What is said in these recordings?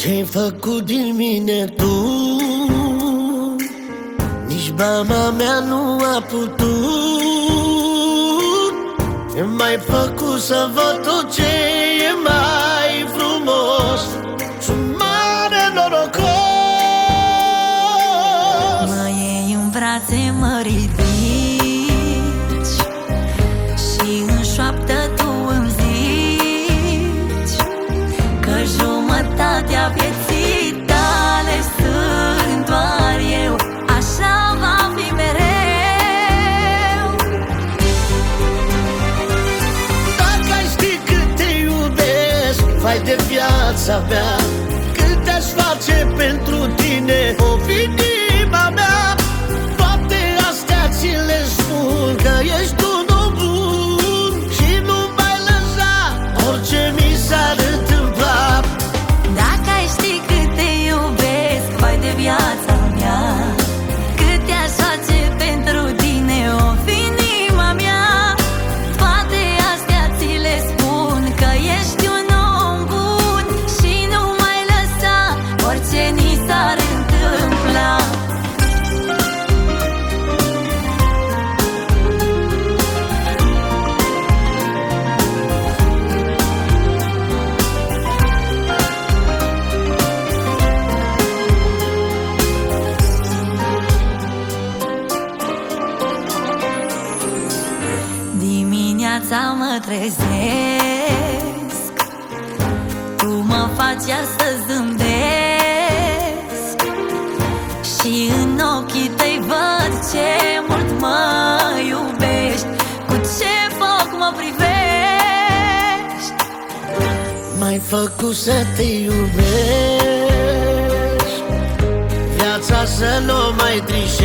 Ce-ai făcut din mine tu? Nici mama mea nu a putut. M-ai făcut să văd tot ce e mai frumos. Sunt mare norocos. Mă iei în brațe, mă ridici și în șoaptă tu îmi zici că jumătatea vieții tale sunt doar eu. Așa va fi mereu. Dacă ai ști cât te iubesc, vai de viața mea, cât te-aș face pentru tine, o fi inima mea. Toate astea ți le spun, că ești un om bun și nu mai lăsa orice mi s-ar întâmpla. Dacă ai ști cât te iubesc, vai de viața mea, cât te-aș face pentru tine, o fi inima mea. Toate astea ți le spun, că ești un om bun și nu mai lăsa orice ni s-ar întâmpla. Dimineața mă trezesc, tu mă faci iar să zâmbesc și în ochii tăi văd ce mult mă iubești, cu ce foc mă privești. M-ai făcut să te iubesc, viața să nu mai trișez,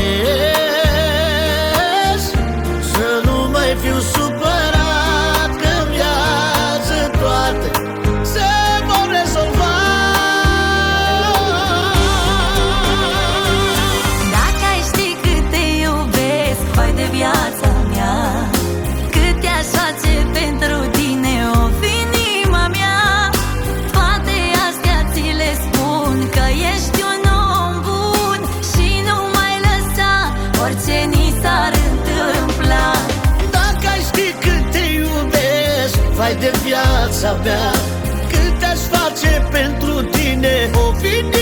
să nu mai fiu supărat, că în viață toate se vor rezolva. Dacă ai ști cât te iubesc, vai de viața mea, cât te-aș face pentru tine, o fi inima mea. Toate astea ți le spun, că ești un om bun și nu mai lăsa orice ni s-ar întâmpla. Dacă ai ști cât te iubesc, vai de viața mea, cât te-aș face pentru tine, o fi